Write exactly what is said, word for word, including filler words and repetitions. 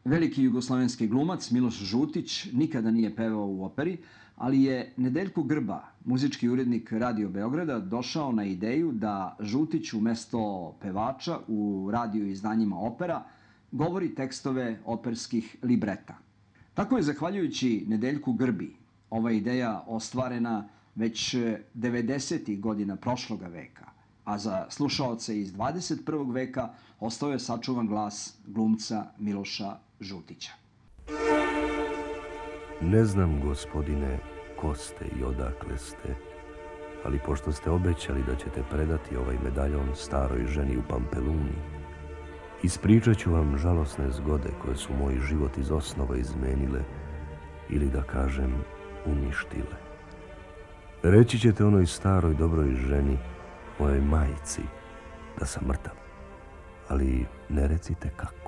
Veliki jugoslovenski glumac Miloš Žutić nikada nije pevao u operi, ali je Nedeljko Grba, muzički urednik Radio Beograda, došao na ideju da Žutić umesto pevača u radio izdanjima opera govori tekstove operskih libreta. Tako je, zahvaljujući Nedeljku Grbi, ova ideja ostvarena već devedesetih godina prošloga veka, a za slušaoce iz dvadeset prvog veka ostao je sačuvan glas glumca Miloša Žutića. Ne znam, gospodine, ko ste i odakle ste, ali pošto ste obećali da ćete predati ovaj medaljon staroj ženi u Pampeluni, ispričat ću vam žalosne zgode koje su moj život iz osnova izmenile ili, da kažem, uništile. Reći ćete onoj staroj dobroj ženi, mojoj majci, da sam mrtav, ali ne recite kako.